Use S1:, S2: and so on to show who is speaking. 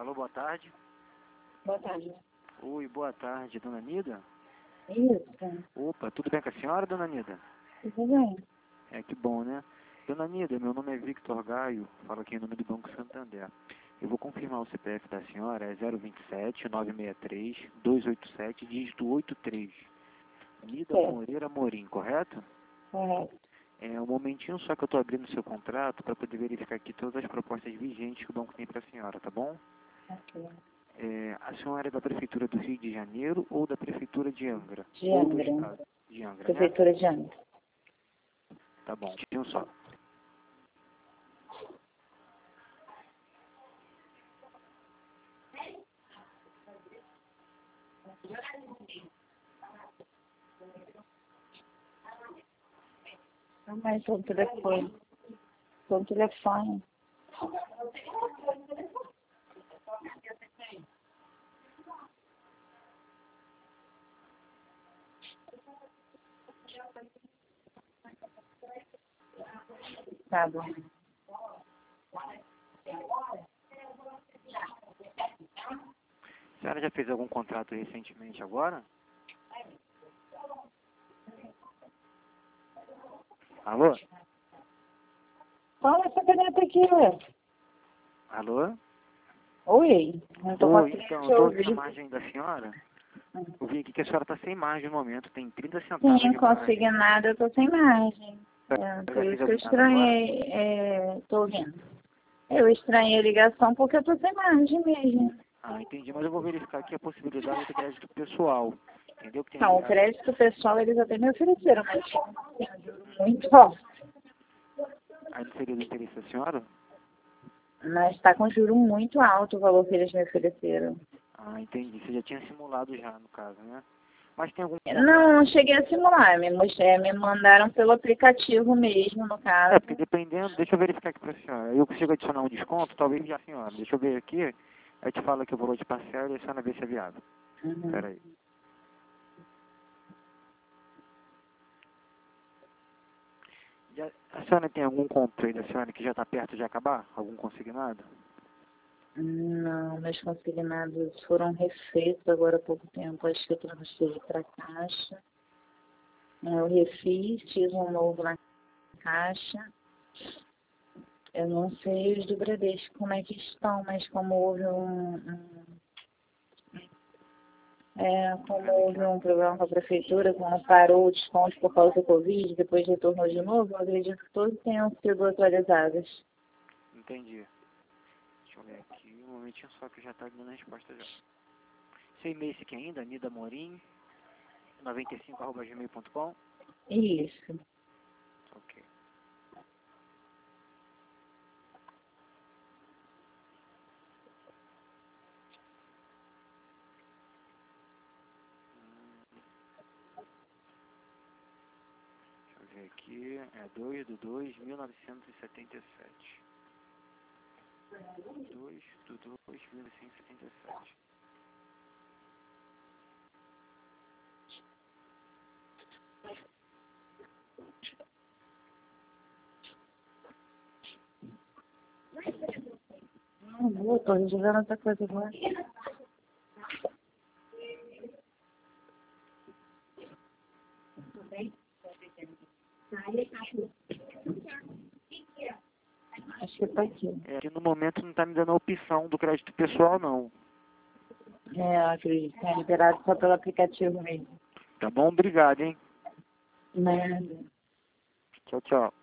S1: Alô, boa tarde.
S2: Boa tarde.
S1: Oi, boa tarde, dona Nida?
S2: Isso.
S1: Opa, tudo bem com a senhora, dona Nida?
S2: Tudo bem.
S1: Que bom, né? Dona Nida, meu nome é Victor Gaio, falo aqui em nome do Banco Santander. Eu vou confirmar o CPF da senhora, é 027 963 287, dígito 83. Nida
S2: Certo.
S1: Moreira Morim, correto?
S2: Correto.
S1: Um momentinho só que eu estou abrindo o seu contrato para poder verificar aqui todas as propostas vigentes que o banco tem para a senhora, tá bom?
S2: Ok.
S1: A senhora é da Prefeitura do Rio de Janeiro ou da Prefeitura de Angra?
S2: De
S1: Ou do
S2: Angra.
S1: Estado de Angra, né?
S2: Prefeitura de Angra.
S1: Tá bom, um só.
S2: Não, mas o telefone. O telefone. Tá bom.
S1: A senhora já fez algum contrato recentemente agora? Alô?
S2: Fala essa caneta aqui, ué.
S1: Alô?
S2: Oi. Não tô
S1: Oi,
S2: conseguindo
S1: então,
S2: te
S1: eu estou ouvindo a
S2: ouvir.
S1: imagem da senhora. Eu vi aqui que a senhora está sem margem no momento, tem 30 centavos
S2: Sim,
S1: de margem.
S2: consignado, eu tô sem margem.
S1: Já
S2: Por
S1: fez
S2: isso que eu
S1: algum contrato agora?
S2: estranhei. Tô ouvindo. Eu estranhei a ligação porque eu tô sem margem mesmo.
S1: Ah, entendi, mas eu vou verificar aqui a possibilidade do crédito pessoal. Entendeu? Que tem
S2: Não, o
S1: aqui
S2: crédito pessoal eles até me ofereceram, mas tem um juro muito alto.
S1: aí não seria do interesse da senhora?
S2: Mas está com juro muito alto o valor que eles me ofereceram.
S1: Ah, entendi. Você já tinha simulado já, no caso, né? Mas tem algum
S2: Não cheguei a simular, me mandaram pelo aplicativo mesmo, no caso.
S1: porque dependendo, deixa eu verificar aqui pra senhora. Eu consigo adicionar um desconto, talvez já a senhora. Deixa eu ver aqui, aí eu te falo aqui o valor de parcela e a senhora vê se é viável.
S2: Uhum.
S1: Pera aí. A senhora tem algum compra aí da senhora que já está perto de acabar? Algum consignado?
S2: Não, meus consignados foram refeitos agora há pouco tempo. Acho que eu transferi para a Caixa. Eu refiz, fiz um novo na Caixa. Eu não sei os do Bradesco como é que estão, mas como houve um problema com a prefeitura, quando parou o desconto por causa do Covid, depois retornou de novo, eu acredito que todos tenham sido atualizados.
S1: Entendi. Deixa eu ver aqui, um momentinho só que já está dando a resposta já. Seu e-mail esse aqui ainda, Nida Morim, 95@gmail.com.
S2: Isso.
S1: Ok. Deixa eu ver aqui, é 2/2/1977. 2/2/1977.
S2: Não vou, estou resolvendo outra coisa agora. Acho que está aqui.
S1: Aqui no momento não está me dando a opção do crédito pessoal, não.
S2: Eu acredito que é liberado só pelo aplicativo mesmo.
S1: Tá bom? Obrigado, hein?
S2: Nada.
S1: Tchau, tchau.